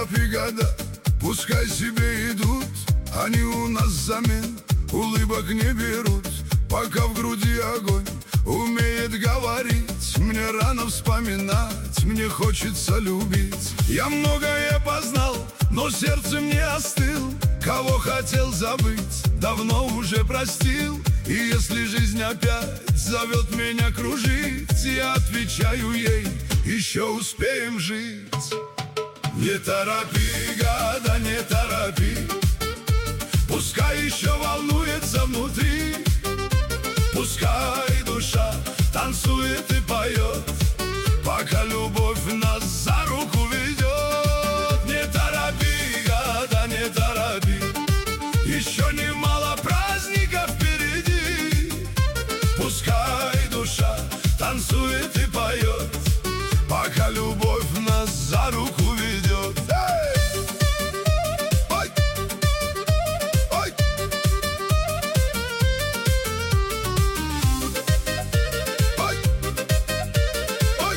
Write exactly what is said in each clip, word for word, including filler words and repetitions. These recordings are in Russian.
торопи года, пускай себе идут, они у нас взамен улыбок не берут. Пока в груди огонь умеет говорить, мне рано вспоминать, мне хочется любить. Я многое познал, но сердце мне остыл. Кого хотел забыть, давно уже простил. И если жизнь опять зовет меня кружить, я отвечаю ей: еще успеем жить. Не торопи, года, не торопи, пускай еще волнуется внутри. Пускай душа танцует и поет, пока любовь нас за руку ведет. Не торопи, года, не торопи, еще немало праздников впереди. Пускай душа танцует и поет, пока любовь нас за руку ведет. Ой! Ой! Ой! Ой!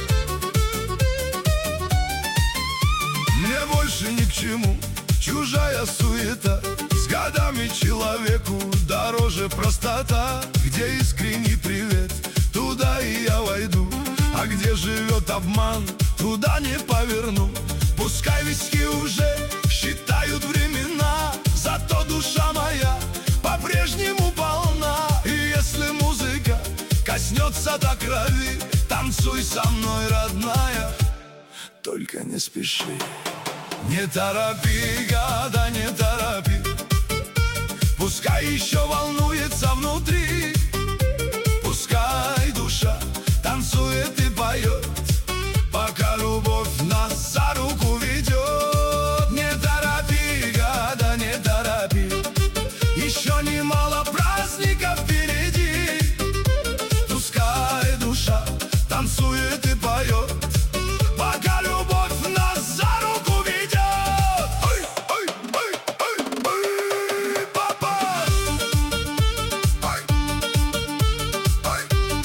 Мне больше ни к чему чужая суета. С годами человеку дороже простота. Где искренний привет, туда и я войду. А где живет обман, туда не поверну. Пускай виски уже считают времена, зато душа моя по-прежнему полна. И если музыка коснется до крови, танцуй со мной, родная, только не спеши. Не торопи, года, не торопи, пускай еще волнуется внутри. Пускай душа танцует и поет, пока любовь нас за руку ведет. Не торопи, года, не торопи, еще немало праздников впереди. Пускай душа танцует и поет, пока любовь нас за руку ведет. Ой, ой, ой, ой, ой, папа! Ой, ой.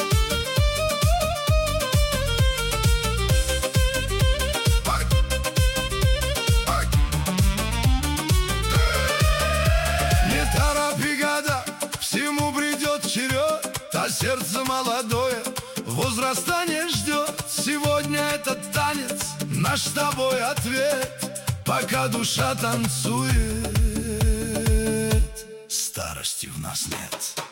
Не торопи, года, всему придет черед, а сердце молодое возраста не ждет. Сегодня этот танец наш с тобой ответ, пока душа танцует, старости в нас нет.